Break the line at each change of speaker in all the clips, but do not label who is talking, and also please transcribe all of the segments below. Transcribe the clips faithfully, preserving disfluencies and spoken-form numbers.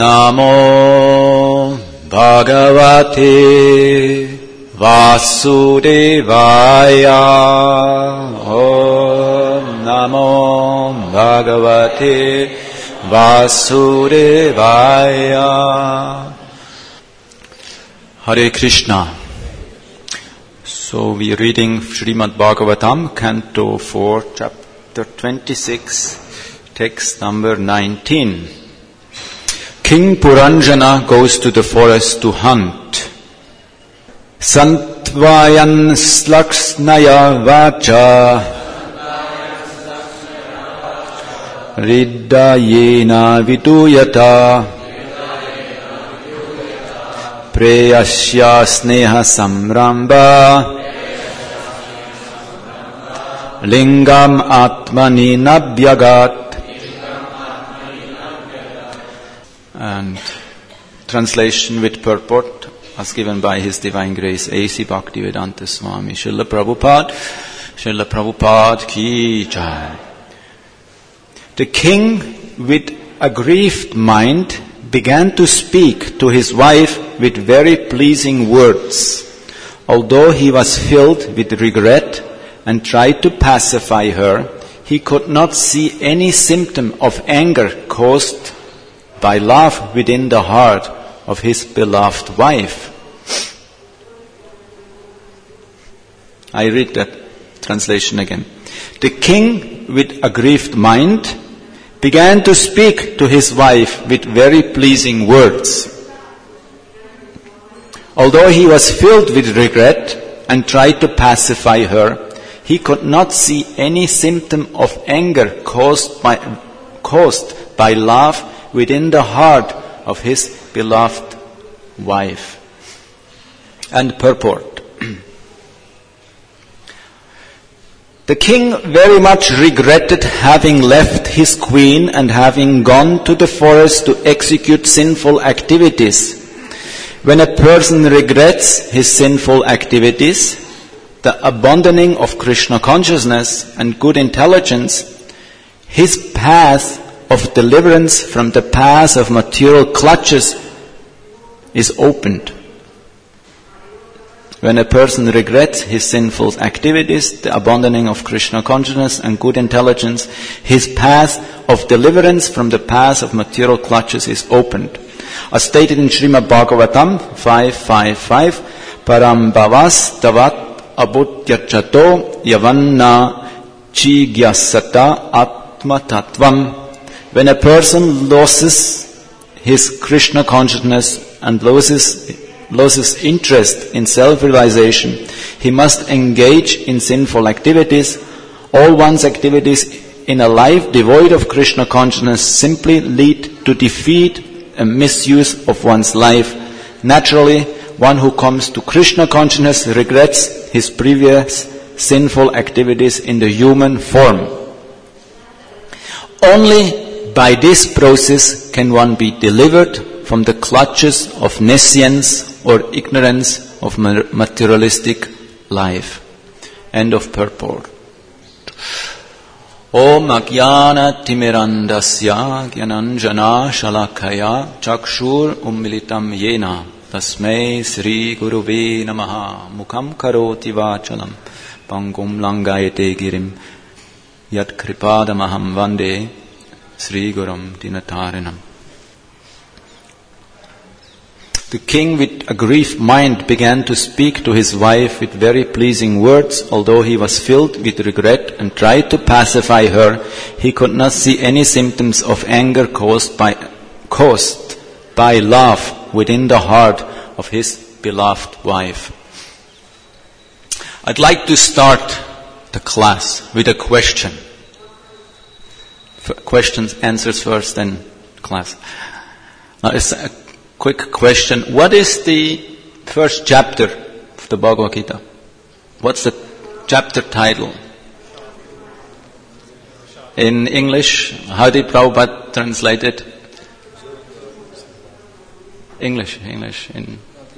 Namo Bhagavate Vasudevaya. Om Namo Bhagavate Vasudevaya. Hare Krishna. So we are reading Srimad Bhagavatam, Canto four, Chapter twenty-six, text number nineteen. King Puranjana goes to the forest to hunt. Santvayan slaksnaya vacha riddayena viduyata preyasya sneha samramba lingam atmani nabhyagat. And translation with purport as given by His Divine Grace A C Bhaktivedanta Swami Srila Prabhupada. Srila Prabhupada ki jai. The king with aggrieved mind began to speak to his wife with very pleasing words. Although he was filled with regret and tried to pacify her, he could not see any symptom of anger caused by love within the heart of his beloved wife. I read that translation again. The king with aggrieved mind began to speak to his wife with very pleasing words. Although he was filled with regret and tried to pacify her, he could not see any symptom of anger caused by, caused by love within the heart of his beloved wife. And purport. The king very much regretted having left his queen and having gone to the forest to execute sinful activities. When a person regrets his sinful activities, the abandoning of Krishna consciousness and good intelligence, his path of deliverance from the path of material clutches is opened. When a person regrets his sinful activities, the abandoning of Krishna consciousness and good intelligence, his path of deliverance from the path of material clutches is opened. As stated in Srimad Bhagavatam five fifty-five, Param bhavas tavat abhutyachato yavanna chigyasata atma tattvam. When a person loses his Krishna consciousness and loses, loses interest in self-realization, he must engage in sinful activities. All one's activities in a life devoid of Krishna consciousness simply lead to defeat and misuse of one's life. Naturally, one who comes to Krishna consciousness regrets his previous sinful activities in the human form. Only by this process can one be delivered from the clutches of nescience or ignorance of materialistic life. End of purport. Om Ajnana Timirandasya Gyananjana Shalakaya Chakshur Ummilitam Yena Tasmai Sri Guruve Namaha Mukham Karoti Vachalam Pangum Langayate Girim Yat Kripadamaham Vande Sri Gurum Dinatarinam. The king with aggrieved mind began to speak to his wife with very pleasing words. Although he was filled with regret and tried to pacify her, he could not see any symptoms of anger caused by, caused by love within the heart of his beloved wife. I'd like to start the class with a question. Questions, answers first, then class. Now, it's a quick question. What is the first chapter of the Bhagavad Gita? What's the chapter title? In English, how did Prabhupada translate it? English, English. In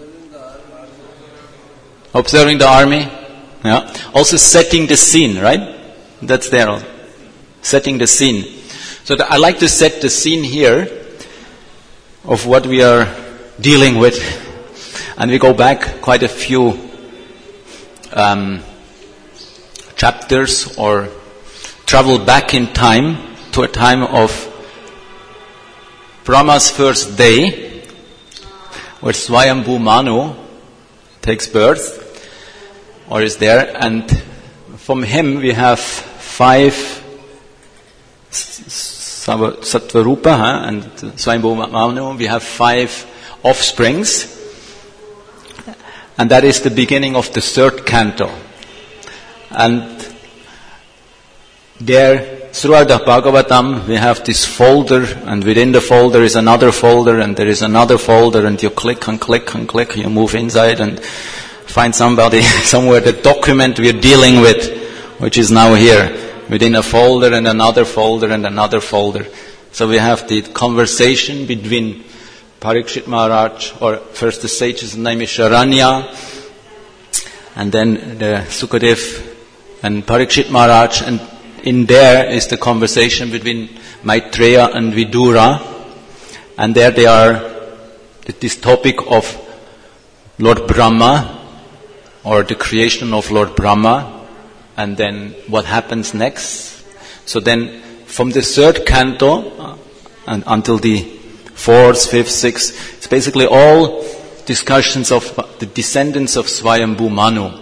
Observing the army. Yeah. Also setting the scene, right? That's there also. Setting the scene. So the, I like to set the scene here. of what we are dealing with. And we go back quite a few um, chapters, or travel back in time to a time of Brahma's first day, where Swayambhu Manu takes birth, or is there, and from him we have five Sattvarupa, huh? And Swayambhu Manu, we have five offsprings, and that is the beginning of the third canto. And there, throughout the Bhagavatam, we have this folder, and within the folder is another folder, and there is another folder, and you click and click and click, you move inside and find somebody, somewhere, the document we are dealing with, which is now here, within a folder and another folder and another folder. So we have the conversation between Parikshit Maharaj, or first the sage's name is Sharanya, and then the Sukadev and Parikshit Maharaj, and in there is the conversation between Maitreya and Vidura, and there they are, this topic of Lord Brahma, or the creation of Lord Brahma, and then what happens next. So then, from the third canto uh, and until the fourth, fifth, sixth, it's basically all discussions of the descendants of Swayambhu Manu.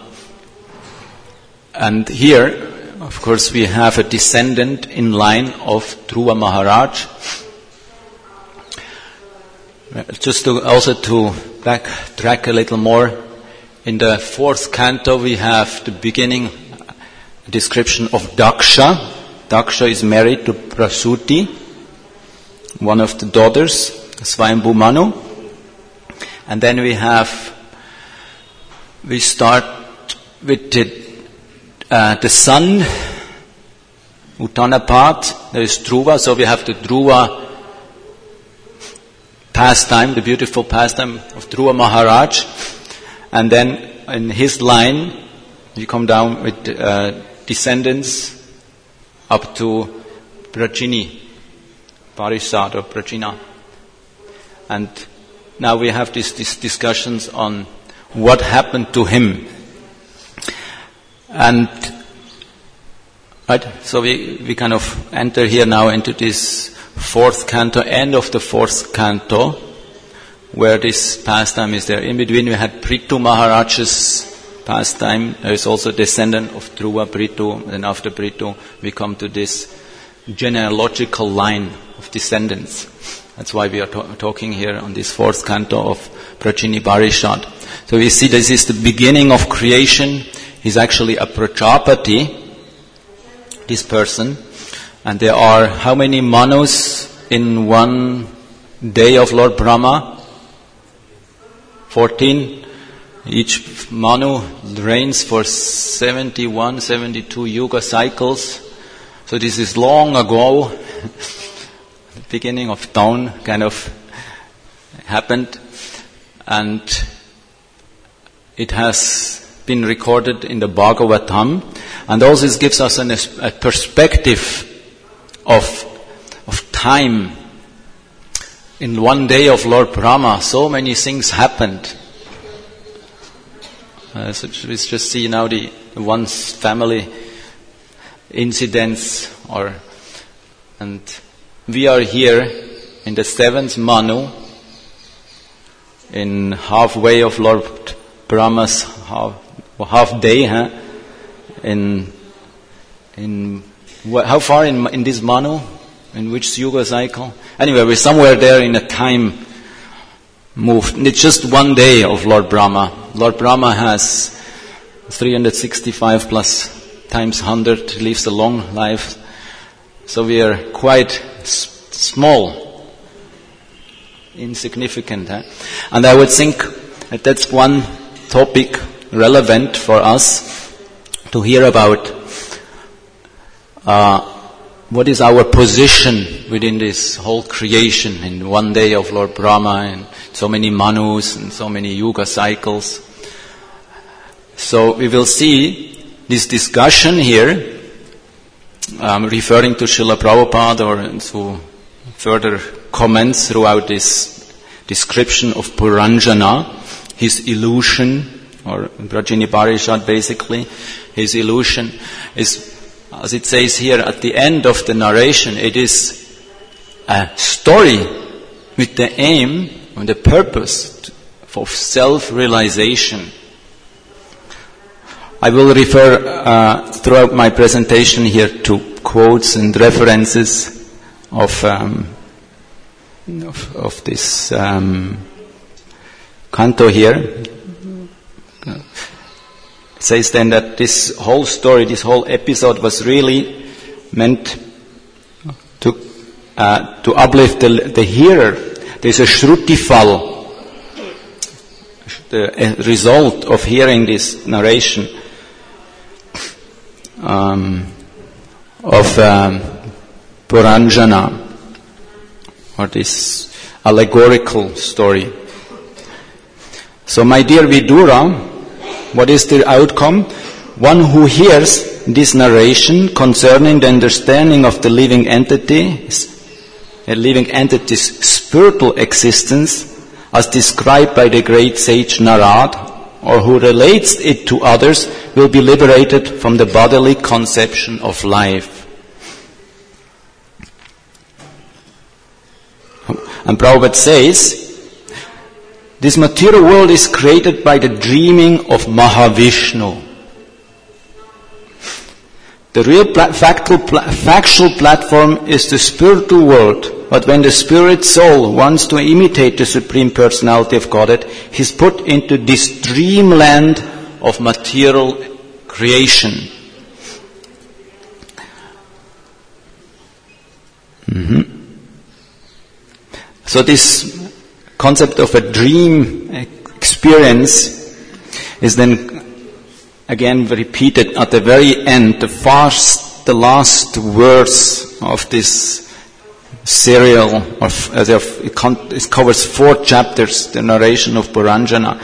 And here, of course, we have a descendant in line of Dhruva Maharaj. Just to also to backtrack a little more, in the fourth canto we have the beginning description of Daksha. Daksha is married to Prasuti, one of the daughters, Swayambhu Manu. And then we have, we start with the Uh, the son, Uttanapat, there is Dhruva, so we have the Dhruva pastime, the beautiful pastime of Dhruva Maharaj, and then in his line, you come down with uh, descendants up to Prachini, Parishad or Prachina. And now we have these, these discussions on what happened to him. And right, so we, we kind of enter here now into this fourth canto, end of the fourth canto, where this pastime is there. In between we had Prithu Maharaj's pastime. There is also a descendant of Dhruva, Prithu, and after Prithu we come to this genealogical line of descendants. That's why we are to- talking here on this fourth canto of Prachini Parishad. So we see this is the beginning of creation. He's actually a Prajapati, this person. And there are how many Manus in one day of Lord Brahma? Fourteen. Each Manu reigns for seventy-one, seventy-two Yuga cycles. So this is long ago. The beginning of dawn kind of happened. And it has been recorded in the Bhagavatam, and also this gives us an, a perspective of of time. In one day of Lord Brahma, so many things happened. Uh, so we just see now the, the one's family incidents, or and we are here in the seventh Manu, in halfway of Lord Brahma's half. Half day, huh? In in wh- how far in in this Manu? In which Yuga cycle? Anyway, we're somewhere there in a time move. It's just one day of Lord Brahma. Lord Brahma has three hundred sixty-five plus times one hundred. He lives a long life, so we are quite s- small, insignificant. Huh? And I would think that that's one topic relevant for us to hear about uh, what is our position within this whole creation in one day of Lord Brahma, and so many Manus and so many Yuga cycles. So we will see this discussion here, um, referring to Srila Prabhupada or to further comments throughout this description of Puranjana, his illusion, or Prajini Parishad basically, his illusion is, as it says here at the end of the narration, it is a story with the aim and the purpose of self-realization. I will refer uh, throughout my presentation here to quotes and references of um, of, of this um, canto here. It says then that this whole story, this whole episode was really meant to uh, to uplift the, the hearer. There's a shrutifal, the result of hearing this narration um, of um, Puranjana, or this allegorical story. So, my dear Vidura, what is the outcome? One who hears this narration concerning the understanding of the living entity, a living entity's spiritual existence, as described by the great sage Narad, or who relates it to others, will be liberated from the bodily conception of life. And Prabhupada says, this material world is created by the dreaming of Mahavishnu. The real pla- factual, pla- factual platform is the spiritual world, but when the spirit soul wants to imitate the Supreme Personality of Godhead, he's put into this dreamland of material creation. Mm-hmm. So this concept of a dream experience is then again repeated at the very end, the fast, the last verse of this serial. Of, of, it, con- it covers four chapters, the narration of Puranjana.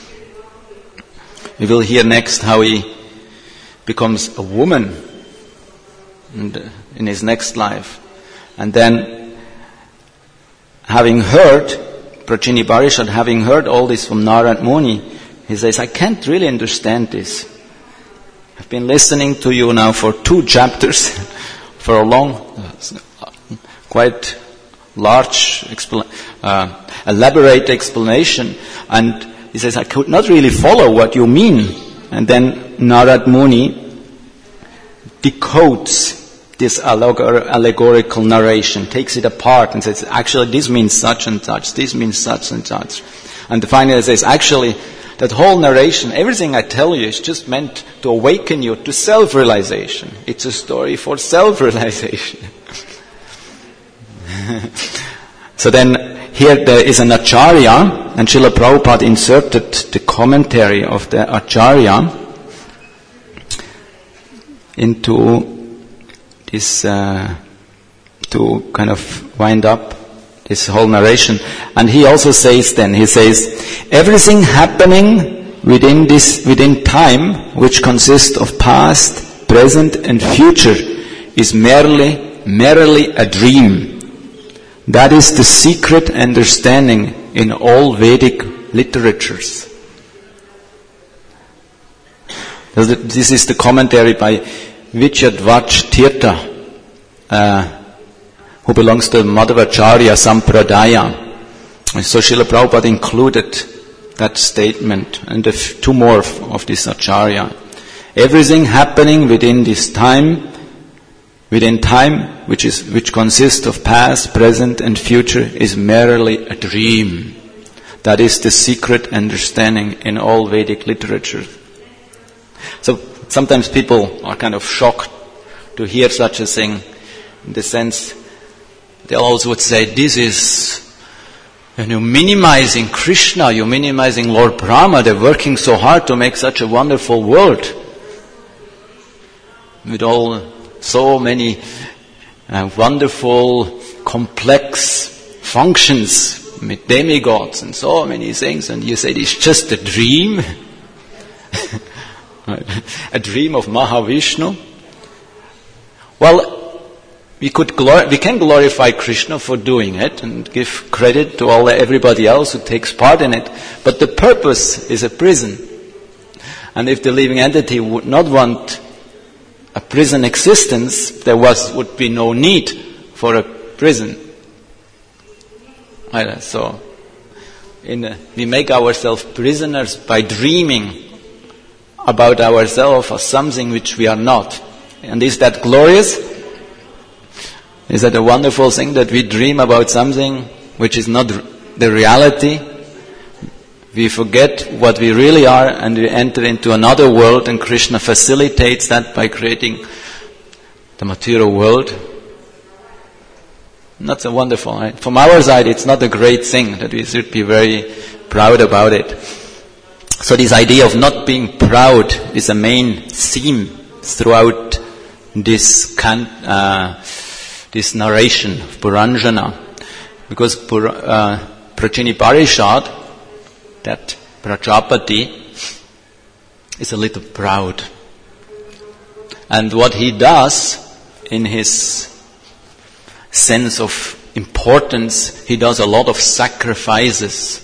We will hear next how he becomes a woman in, in his next life, and then, having heard, Prajini Parishad, having heard all this from Narad Muni, he says, I can't really understand this. I've been listening to you now for two chapters, for a long, quite large, expl- uh, elaborate explanation, and he says, I could not really follow what you mean. And then Narad Muni decodes this allegorical narration, takes it apart and says, actually this means such and such, this means such and such. And finally says, actually, that whole narration, everything I tell you is just meant to awaken you to self-realization. It's a story for self-realization. So then, here there is an Acharya, and Srila Prabhupada inserted the commentary of the Acharya into this, uh, to kind of wind up this whole narration. And he also says then, he says, everything happening within this, within time, which consists of past, present and future, is merely, merely a dream. That is the secret understanding in all Vedic literatures. This is the commentary by Vidyadvac Tirtha, uh, who belongs to Madhvacharya Sampradaya. So Srila Prabhupada included that statement and the f- two more of, of this Acharya. Everything happening within this time, within time, which is which consists of past, present, and future, is merely a dream. That is the secret understanding in all Vedic literature. So sometimes people are kind of shocked to hear such a thing, in the sense they also would say, this is, when you're minimizing Krishna, you're minimizing Lord Brahma, they're working so hard to make such a wonderful world, with all, so many uh, wonderful, complex functions, with demigods and so many things, and you say it's just a dream, a dream of Mahavishnu. Well, we could glor- we can glorify Krishna for doing it and give credit to all everybody else who takes part in it. But the purpose is a prison. And if the living entity would not want a prison existence, there was would be no need for a prison. Right, so in a, we make ourselves prisoners by dreaming about ourselves as something which we are not. And is that glorious? Is that a wonderful thing that we dream about something which is not the reality? We forget what we really are and we enter into another world, and Krishna facilitates that by creating the material world. Not so wonderful, right? From our side, it's not a great thing that we should be very proud about it. So this idea of not being proud is a main theme throughout this can, uh, this narration of Puranjana, because Pur, uh, Prachini Parishad, that Prajapati, is a little proud. And what he does in his sense of importance, he does a lot of sacrifices.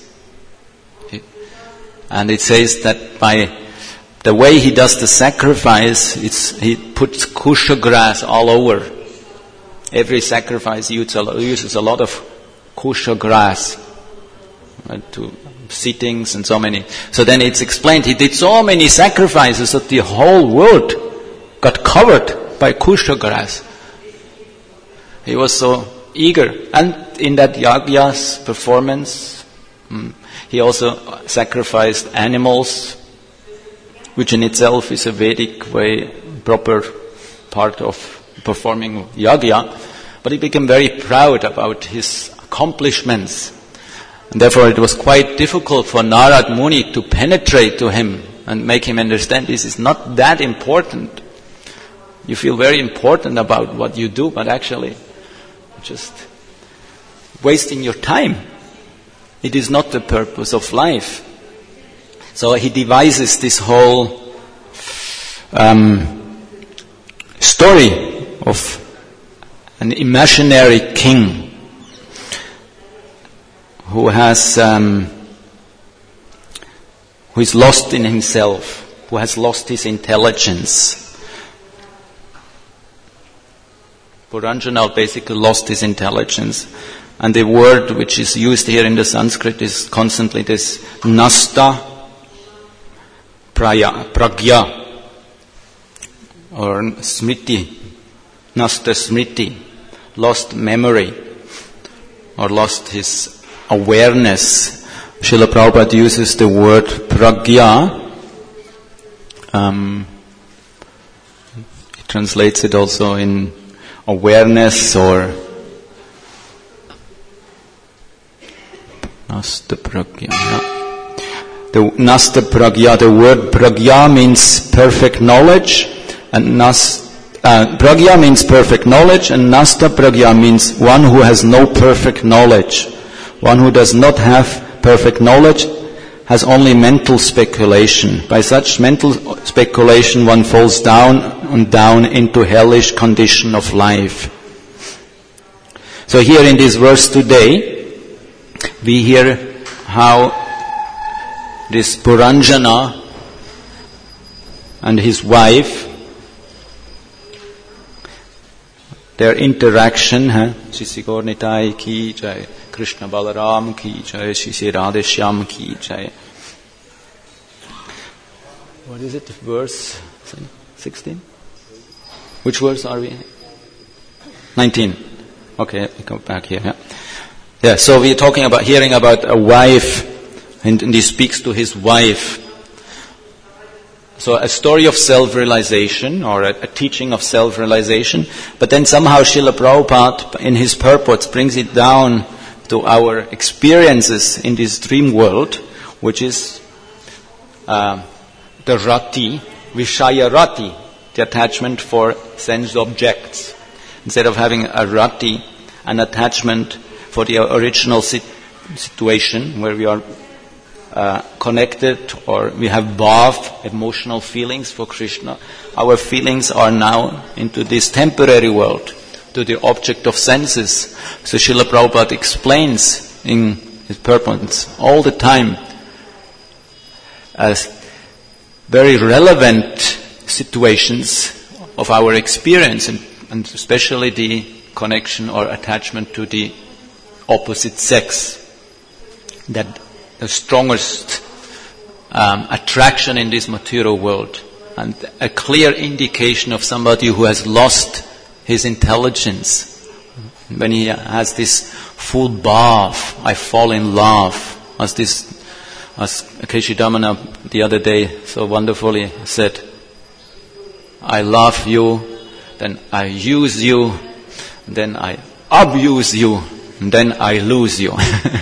And it says that by the way he does the sacrifice, it's, he puts kusha grass all over. Every sacrifice uses a lot of kusha grass, right, to sittings and so many. So then it's explained, he did so many sacrifices that the whole world got covered by kusha grass. He was so eager. And in that yagya's performance, he also sacrificed animals, which in itself is a Vedic way, proper part of performing yagya. But he became very proud about his accomplishments. And therefore it was quite difficult for Narad Muni to penetrate to him and make him understand this is not that important. You feel very important about what you do, but actually just wasting your time. It is not the purpose of life. So he devises this whole um, story of an imaginary king who has um, who is lost in himself, who has lost his intelligence. Puranjana basically lost his intelligence. And the word which is used here in the Sanskrit is constantly this nasta praya, pragya, or smriti, nasta smriti, lost memory, or lost his awareness. Srila Prabhupada uses the word pragya. Um, he translates it also in awareness or Nasta Pragya. The Nasta Pragya, the word Pragya means perfect knowledge, and Nas, uh, Pragya means perfect knowledge, and Nasta Pragya means one who has no perfect knowledge. One who does not have perfect knowledge has only mental speculation. By such mental speculation one falls down and down into hellish condition of life. So here in this verse today, we hear how this Puranjana and his wife, their interaction, Sisi Gaur Nitai ki jai, Krishna Balaram ki jai, Sisi Radheshyam ki jai. What is it, verse sixteen? Which verse are we? nineteen. Okay, we come back here. Yeah. Yeah, so we're talking about, hearing about a wife, and, and he speaks to his wife. So a story of self-realization, or a, a teaching of self-realization, but then somehow Srila Prabhupada, in his purports, brings it down to our experiences in this dream world, which is uh, the rati, Vishaya rati, the attachment for sense objects. Instead of having a rati, an attachment for the original sit- situation where we are uh, connected, or we have bhav, emotional feelings for Krishna. Our feelings are now into this temporary world to the object of senses. So Srila Prabhupada explains in his purpose all the time as very relevant situations of our experience, and, and especially the connection or attachment to the opposite sex. That the strongest um, attraction in this material world, and a clear indication of somebody who has lost his intelligence. When he has this full bath, I fall in love, as this, as Keshidamana the other day so wonderfully said, I love you, then I use you, then I abuse you, and then I lose you.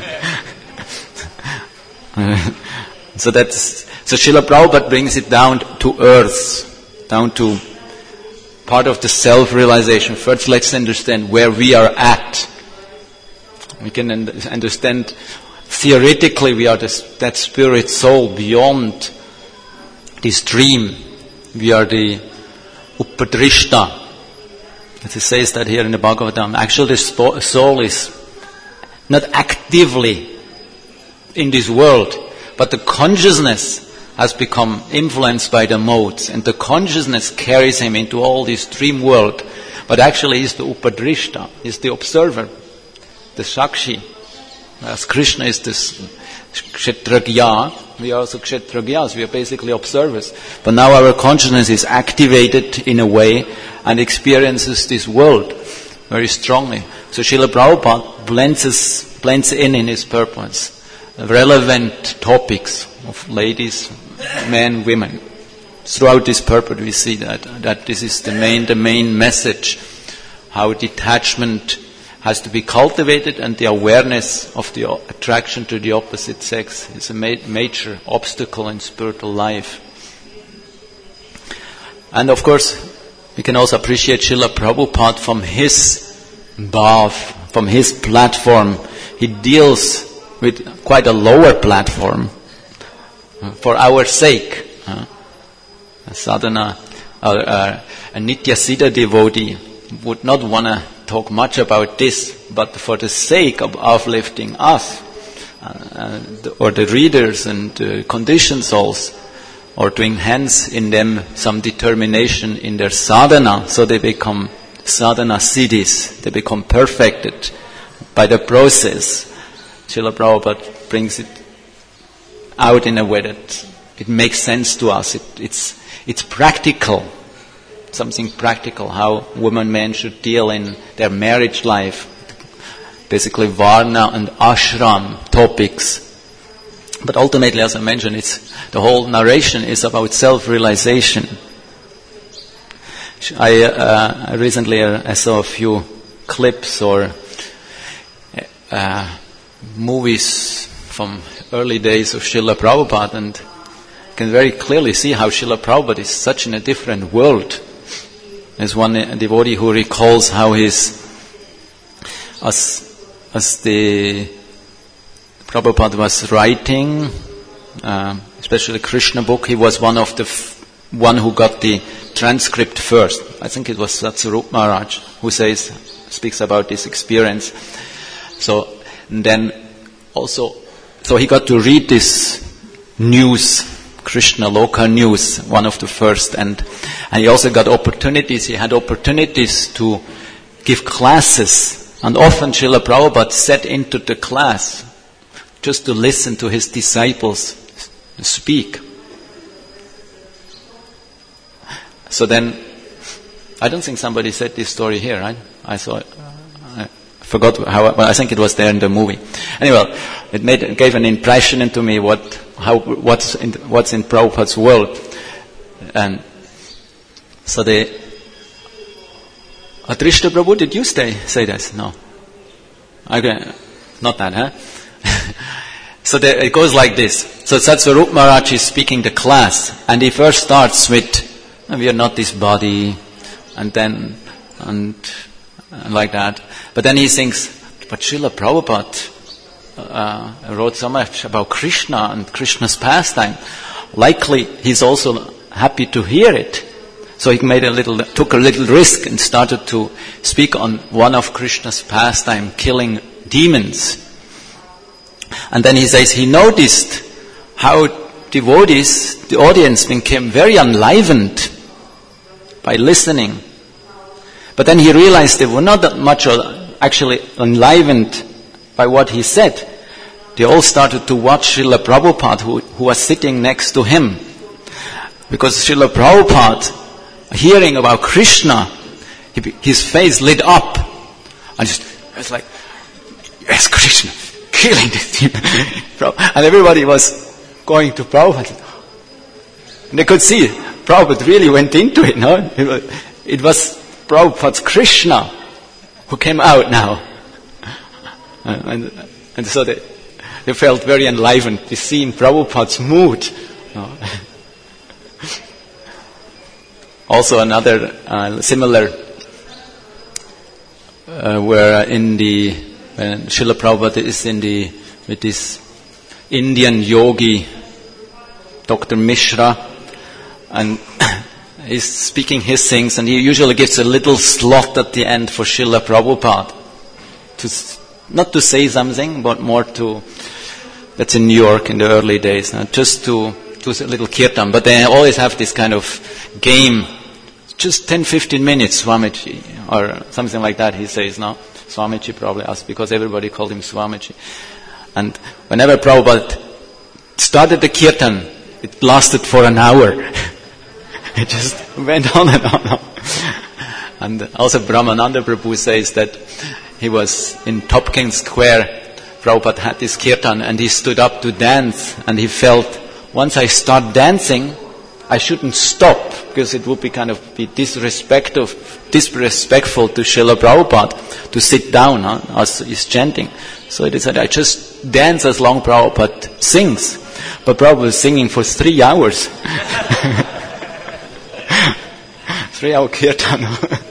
So that's, so Srila Prabhupada brings it down to earth, down to part of the self-realization. First, let's understand where we are at. We can understand theoretically we are this, that spirit soul beyond this dream. We are the Upadrishta. As it says that here in the Bhagavatam. Actually, the soul is not actively in this world, but the consciousness has become influenced by the modes, and the consciousness carries him into all this dream world. But actually, he's the Upadrishta, he's the observer, the Sakshi. As Krishna is this Kshetragya, we are also Kshetragyas, we are basically observers. But now our consciousness is activated in a way and experiences this world very strongly. So Srila Prabhupada blends, us, blends in in his purpose relevant topics of ladies, men, women. Throughout this purport we see that that this is the main the main message, how detachment has to be cultivated, and the awareness of the attraction to the opposite sex is a ma- major obstacle in spiritual life. And of course, we can also appreciate Srila Prabhupada from his bhav, from his platform. He deals with quite a lower platform uh, for our sake. Uh, a sadhana, uh, uh, a Nitya Siddha devotee would not want to talk much about this, but for the sake of uplifting us, uh, uh, or the readers and uh, conditioned souls, or to enhance in them some determination in their sadhana, so they become sadhana siddhis, they become perfected by the process. Srila Prabhupada brings it out in a way that it makes sense to us. It, it's it's practical, something practical, how women and men should deal in their marriage life. Basically Varna and Ashram topics. But ultimately, as I mentioned, it's the whole narration is about self-realization. I, uh, I recently uh, I saw a few clips or uh, movies from early days of Srila Prabhupada, and can very clearly see how Srila Prabhupada is such in a different world. There's one devotee who recalls how his, as as the Prabhupada was writing, uh, especially the Krishna book, he was one of the f- one who got the transcript first. I think it was Satsarup Maharaj who says, speaks about this experience. So and then also, so he got to read this news, Krishna Loka news, one of the first, and and he also got opportunities. He had opportunities to give classes, and often Srila Prabhupada sat into the class just to listen to his disciples speak. So then, I don't think somebody said this story here, right? I saw it. I forgot how, well, I think it was there in the movie. Anyway, it made, it gave an impression into me what, how, what's in, what's in Prabhupada's world. And so the, Atrishta Prabhu, did you stay, say this? No. Okay, not that, huh? So the, it goes like this. So Satsarup Maharaj is speaking the class, and he first starts with, we are not this body, and then, and, and like that. But then he thinks, but Srila Prabhupada uh, wrote so much about Krishna and Krishna's pastime. Likely he's also happy to hear it. So he made a little, took a little risk and started to speak on one of Krishna's pastime, killing demons. And then he says he noticed how devotees, the audience became very enlivened by listening. But then he realized they were not that much actually enlivened by what he said. They all started to watch Srila Prabhupada, who, who was sitting next to him. Because Srila Prabhupada, hearing about Krishna, he, his face lit up. And just, it's like, yes, Krishna, killing this demon. And everybody was going to Prabhupada. And they could see, Prabhupada really went into it, no? It was, it was Prabhupada's Krishna who came out now. And, and, and so they, they felt very enlivened to see in Prabhupada's mood. No? Also another uh, similar, uh, where in the, when Srila Prabhupada is in the, with this Indian yogi, Doctor Mishra, and he's speaking his things, and he usually gives a little slot at the end for Srila Prabhupada. To, not to say something, but more to, that's in New York in the early days, now, just to do a little kirtan. But they always have this kind of game, just ten to fifteen minutes, Swamiji, or something like that, he says, no? Swamiji probably asked, because everybody called him Swamiji. And whenever Prabhupada started the kirtan, it lasted for an hour. It just went on and on and on. And also Brahmananda Prabhu says that he was in Topkins Square. Prabhupada had this kirtan and he stood up to dance, and he felt, once I start dancing, I shouldn't stop, because it would be kind of be disrespectful, disrespectful to Srila Prabhupada to sit down huh, as he's chanting. So he decided, I just dance as long Prabhupada sings. But Prabhupada was singing for three hours. Three hour kirtan.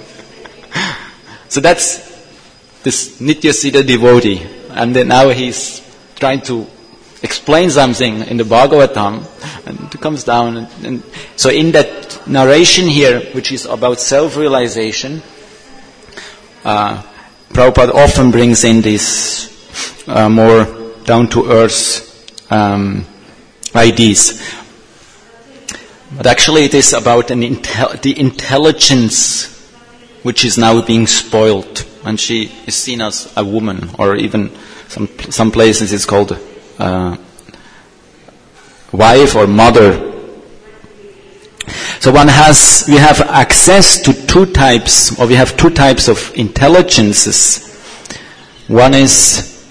So that's this Nitya Siddha devotee. And then now he's trying to explain something in the Bhagavatam, and it comes down. And, and so in that narration here, which is about self-realization, uh, Prabhupada often brings in these uh, more down-to-earth um, ideas. But actually it is about an intel- the intelligence which is now being spoiled, and she is seen as a woman, or even some some places it's called uh, wife or mother. So one has, we have access to two types, or we have two types of intelligences. One is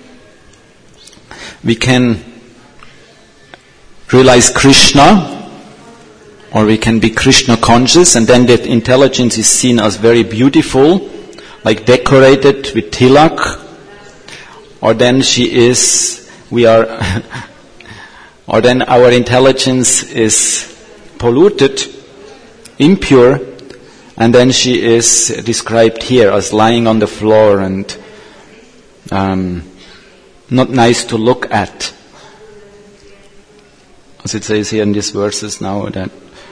we can realize Krishna, or we can be Krishna conscious, and then that intelligence is seen as very beautiful, like decorated with tilak. Or then she is, we are, or then our intelligence is polluted, impure, and then she is described here as lying on the floor and um, not nice to look at. As it says here in these verses now, that.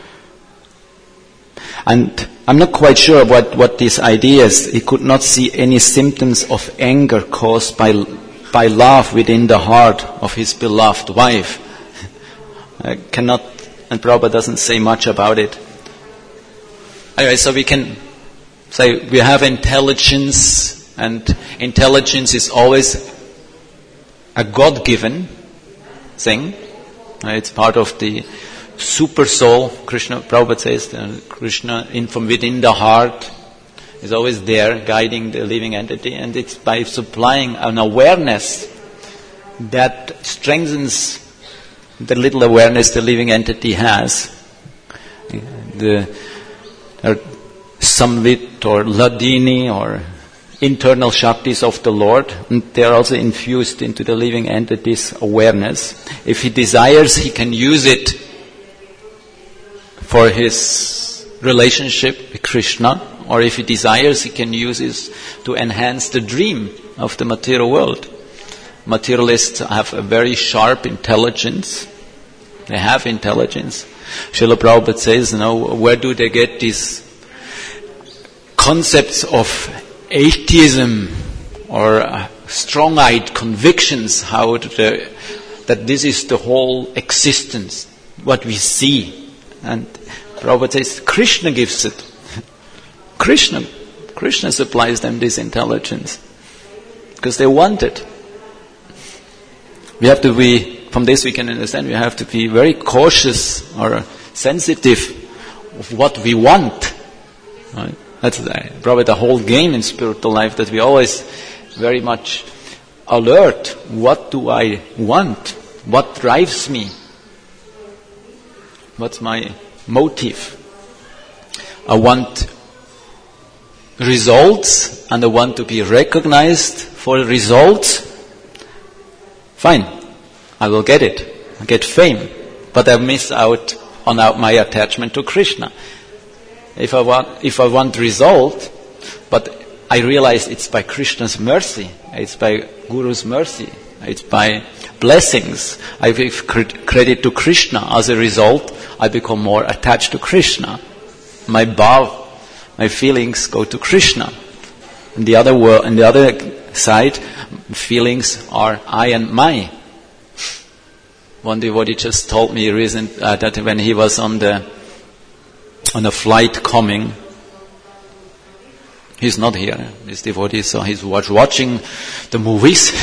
And I'm not quite sure what, what this idea is. He could not see any symptoms of anger caused by by love within the heart of his beloved wife. I cannot, and Prabhupada doesn't say much about it. Anyway, so we can say we have intelligence, and intelligence is always a God-given thing. It's part of the super soul. Krishna, Prabhupada says, uh, Krishna in from within the heart is always there, guiding the living entity, and it's by supplying an awareness that strengthens the little awareness the living entity has. The uh, Samvit or Ladini or internal Shaktis of the Lord, and they are also infused into the living entity's awareness. If he desires, he can use it for his relationship with Krishna, or if he desires, he can use it to enhance the dream of the material world. Materialists have a very sharp intelligence. They have intelligence. Srila Prabhupada says, you know, where do they get these concepts of atheism or uh, strong-eyed convictions, how the, that this is the whole existence, what we see. And Prabhupada says, Krishna gives it. Krishna. Krishna supplies them this intelligence. Because they want it. We have to be, from this we can understand, we have to be very cautious or sensitive of what we want. Right? That's probably the whole game in spiritual life, that we always very much alert. What do I want? What drives me? What's my motive? I want results, and I want to be recognized for results. Fine, I will get it. I get fame, but I miss out on my attachment to Krishna. If I want, if I want result, but I realize it's by Krishna's mercy, it's by Guru's mercy, it's by blessings. I give credit to Krishna. As a result, I become more attached to Krishna. My bhav, my feelings go to Krishna. And the other world, on the other side, feelings are I and my. One devotee just told me recent uh, that when he was on the on a flight coming, he's not here, this devotee, so he's watch, watching the movies.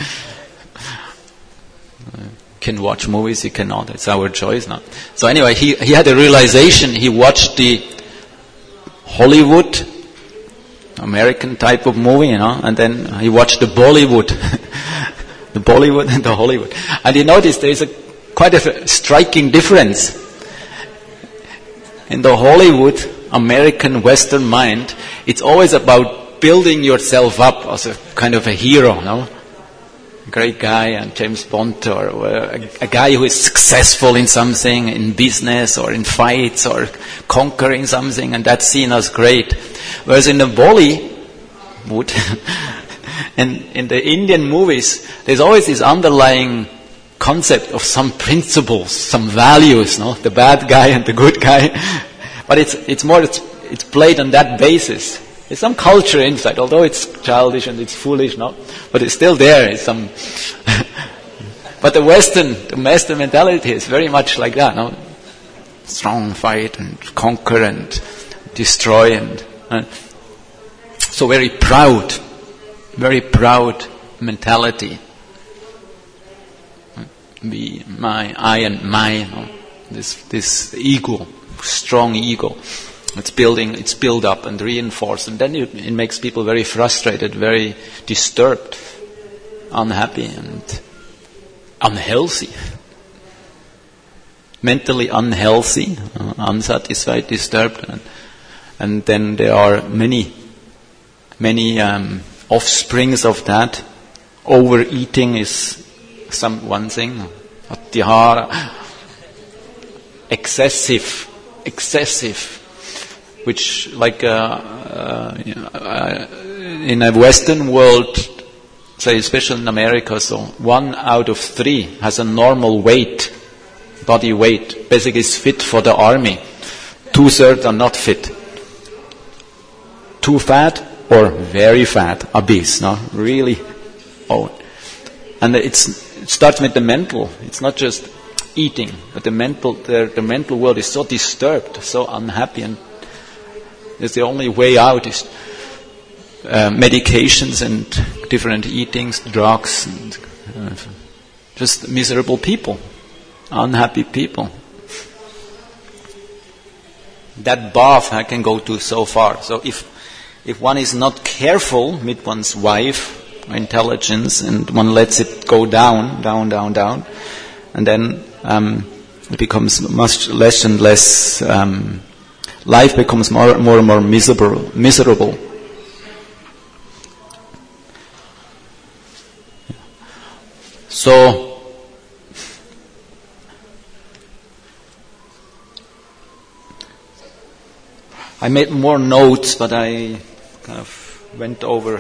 Can watch movies, he cannot. It's our choice now. So anyway, he he had a realization. He watched the Hollywood, American type of movie, you know, and then he watched the Bollywood, the Bollywood and the Hollywood, and he noticed there is a quite a striking difference. In the Hollywood, American Western mind, it's always about building yourself up as a kind of a hero, no? A great guy, and James Bond, or a, a guy who is successful in something, in business or in fights or conquering something, and that's seen as great. Whereas in the Bollywood and in the Indian movies, there's always this underlying concept of some principles, some values, no? The bad guy and the good guy. But it's it's more, it's, it's played on that basis. There's some culture inside, although it's childish and it's foolish, no? But it's still there. It's some. But the Western, the Western mentality is very much like that, no? Strong fight and conquer and destroy, and uh, so very proud, very proud mentality. Be my, I and my, you know, this this ego, strong ego. It's building, it's built up and reinforced, and then it, it makes people very frustrated, very disturbed, unhappy, and unhealthy. Mentally unhealthy, uh, unsatisfied, disturbed, and, and then there are many, many um, offsprings of that. Overeating is some one thing, atihara, excessive, excessive. Which, like, uh, uh, you know, uh, in a Western world, say especially in America, so one out of three has a normal weight, body weight, basically is fit for the army. Two thirds are not fit. Too fat or very fat, obese, no, really. Oh, and it's it starts with the mental. It's not just eating, but the mental, the, the mental world is so disturbed, so unhappy, and it's the only way out is uh, medications and different eatings, drugs, and uh, just miserable people, unhappy people. That bath I can go to so far. So if if one is not careful with one's wife, intelligence, and one lets it go down, down, down, down, and then um, it becomes much less and less. Um, Life becomes more, more and more miserable. Miserable. So, I made more notes, but I kind of went over.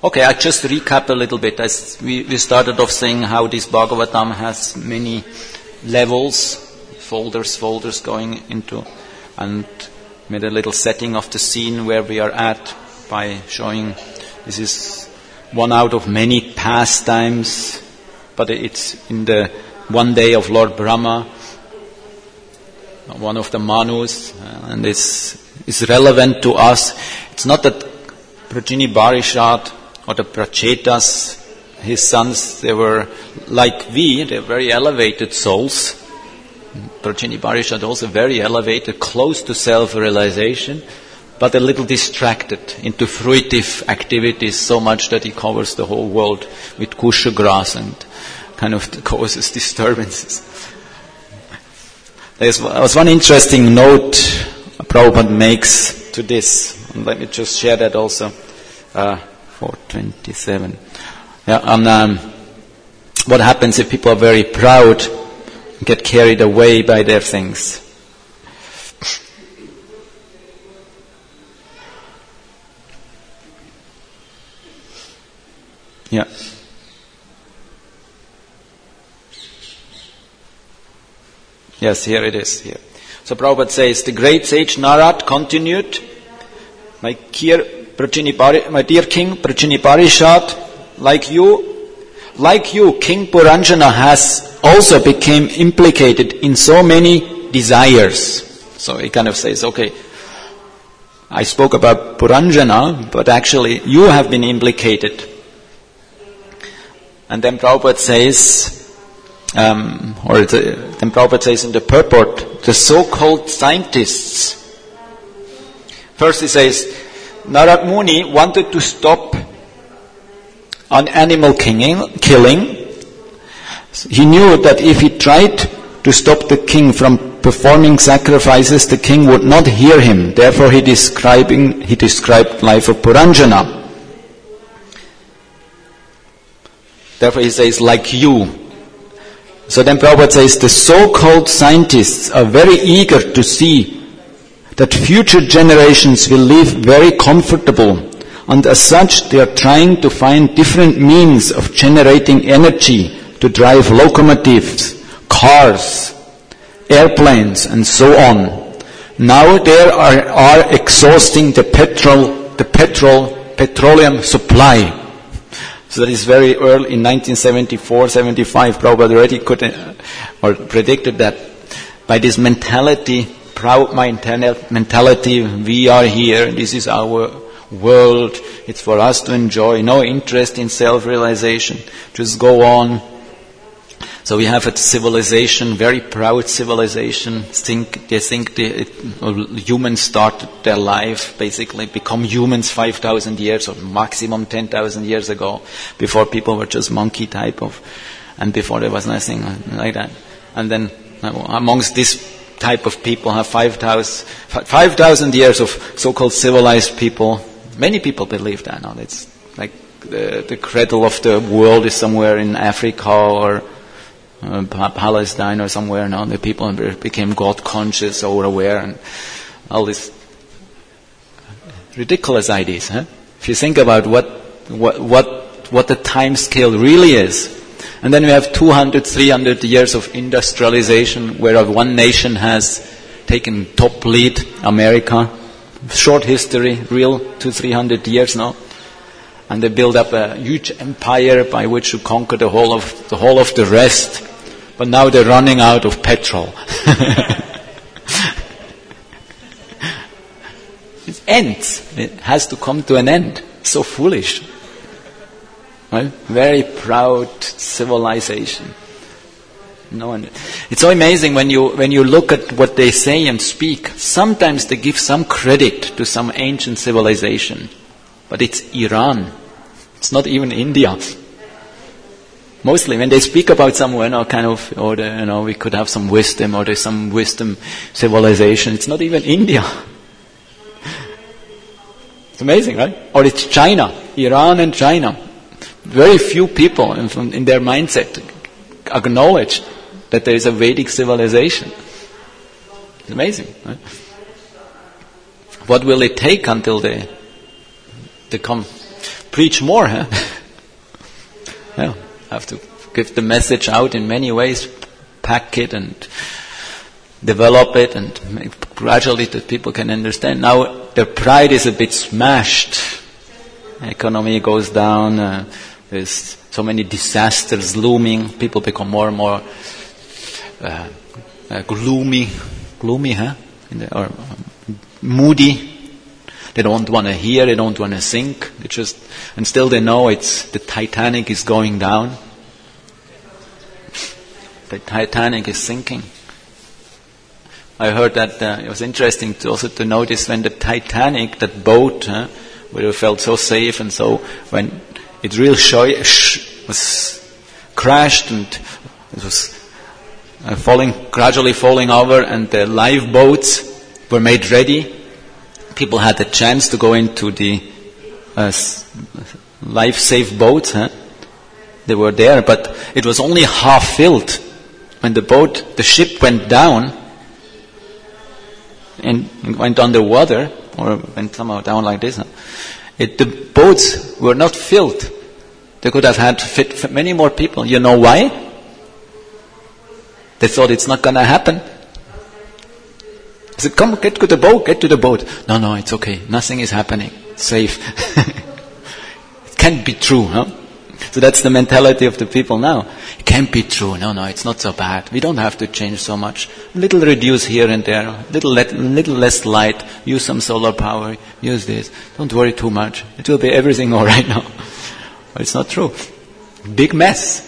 Okay, I just recap a little bit. As we, we started off saying how this Bhagavatam has many levels, folders, folders going into, and made a little setting of the scene where we are at by showing this is one out of many pastimes, but it's in the one day of Lord Brahma, one of the Manus, and it's, it's relevant to us. It's not that Prajini Barishad or the Prachetas, his sons, they were like we, they're very elevated souls. Prajini Barishad also very elevated, close to self-realization, but a little distracted into fruitive activities so much that he covers the whole world with kusha grass and kind of causes disturbances. There was one interesting note Prabhupada makes to this, and let me just share that also. Uh, four twenty-seven. Yeah, and um, what happens if people are very proud, get carried away by their things? Yeah. Yes, here it is. Here. So Prabhupada says, the great sage Narad continued, my dear, my dear king, Prajini Parishad, like you, like you, King Puranjana has also become implicated in so many desires. So he kind of says, okay, I spoke about Puranjana, but actually you have been implicated. And then Prabhupada says, um, or the, then Prabhupada says in the purport, the so-called scientists. First he says, Narad Muni wanted to stop on animal killing. He knew that if he tried to stop the king from performing sacrifices, the king would not hear him. Therefore he describing he described life of Puranjana. Therefore he says, like you. So then Prabhupada says, the so-called scientists are very eager to see that future generations will live very comfortable, and as such they are trying to find different means of generating energy to drive locomotives, cars, airplanes, and so on. Now they are, are exhausting the petrol, the petrol, petroleum supply. So that is very early, in nineteen seventy-four, seventy-five, Prabhupada already could, uh, or predicted that by this mentality, proud mentality, we are here, this is our world, it's for us to enjoy, no interest in self-realization, just go on. So we have a civilization, very proud civilization, think, they think they, it, humans started their life, basically become humans five thousand years or maximum ten thousand years ago, before people were just monkey type of, and before there was nothing like that. And then amongst this type of people have five thousand years of so-called civilized people. Many people believe that now. It's like the, the cradle of the world is somewhere in Africa or uh, Palestine or somewhere. Now the people became God conscious or aware and all these ridiculous ideas. Huh? If you think about what what what what the time scale really is. And then we have two hundred, three hundred years of industrialization where one nation has taken top lead, America. Short history, real two, three hundred years now. And they build up a huge empire by which to conquer the whole of the whole of the rest. But now they're running out of petrol. It ends. It has to come to an end. So foolish. Right? Very proud civilization. No one. It's so amazing when you when you look at what they say and speak. Sometimes they give some credit to some ancient civilization, but it's Iran. It's not even India. Mostly when they speak about somewhere, you know, kind of, or the, you know, we could have some wisdom, or there's some wisdom civilization. It's not even India. It's amazing, right? Or it's China, Iran and China. Very few people in, in their mindset acknowledge that there is a Vedic civilization. It's amazing, right? What will it take until they, they come? preach more, huh? Yeah, have to give the message out in many ways, pack it and develop it and make gradually that people can understand. Now their pride is a bit smashed. Economy goes down, uh, there's so many disasters looming, people become more and more uh, uh, gloomy, gloomy, huh? In the, or um, moody. They don't want to hear, they don't want to think. They just, and still they know it's the Titanic is going down. The Titanic is sinking. I heard that uh, it was interesting to also to notice when the Titanic, that boat, huh, where you felt so safe and so, when it really sh- sh- was crashed and it was uh, falling, gradually falling over, and the lifeboats were made ready. People had the chance to go into the uh, life-safe boats. Huh? They were there, but it was only half filled. When the boat, the ship went down and went underwater, or went somehow down like this, huh? It, the boats were not filled. They could have had fit, fit many more people. You know why? They thought it's not going to happen. I said, come, get to the boat, get to the boat. No, no, it's okay. Nothing is happening. Safe. It can't be true, huh? So that's the mentality of the people now. It can't be true. No, no, it's not so bad. We don't have to change so much. A little reduce here and there. Little, let, little less light. Use some solar power. Use this. Don't worry too much. It will be everything all right now. But it's not true. Big mess.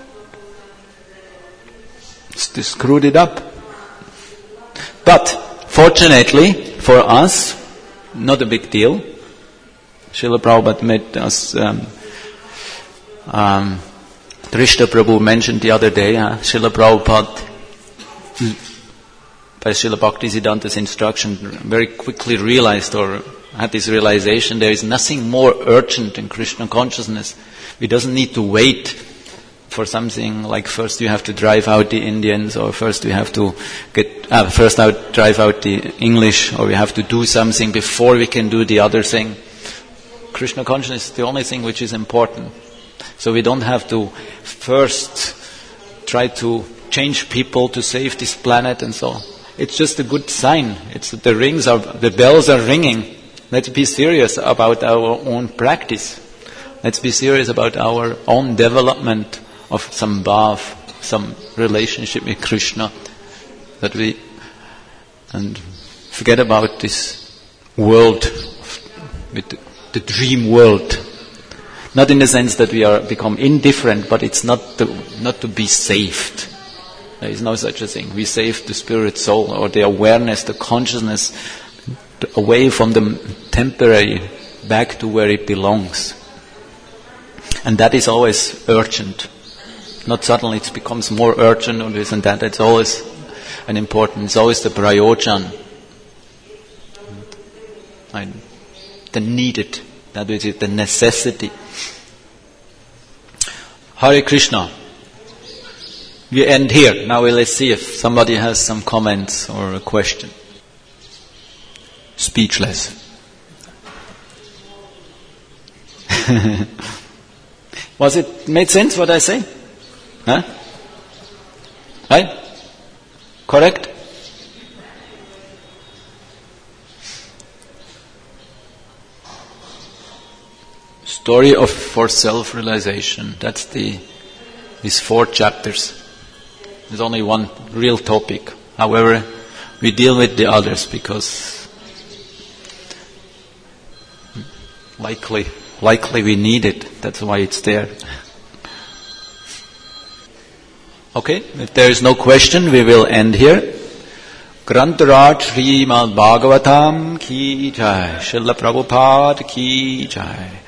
They screwed it up. But fortunately for us, not a big deal. Srila Prabhupada made us. Um, um, Trishta Prabhu mentioned the other day, uh, Srila Prabhupada, by Srila Bhaktisiddhanta's instruction, very quickly realized or had this realization: there is nothing more urgent in Krishna consciousness. We doesn't need to wait for something like first you have to drive out the Indians, or first we have to get uh, first out drive out the English, or we have to do something before we can do the other thing. Krishna consciousness is the only thing which is important. So we don't have to first try to change people to save this planet and so on. It's just a good sign. It's the rings are the bells are ringing. Let's be serious about our own practice. Let's be serious about our own development of some bhav, some relationship with Krishna, that we and forget about this world, with the, the dream world. Not in the sense that we are become indifferent, but it's not to, not to be saved. There is no such a thing. We save the spirit soul, or the awareness, the consciousness, away from the temporary, back to where it belongs. And that is always urgent. Not suddenly it becomes more urgent or this and that. It's always an important, it's always the prayojan. The needed, that is the necessity. Hare Krishna. We end here. Now let's see if somebody has some comments or a question. Speechless. Was it made sense what I say? Huh? Right? Correct? Story of for self-realization. That's the these four chapters. There's only one real topic. However, we deal with the others because likely likely we need it. That's why it's there. Okay, if there is no question, we will end here. Grantaraj Srimad Bhagavatam ki jai. Srila Prabhupada ki jai.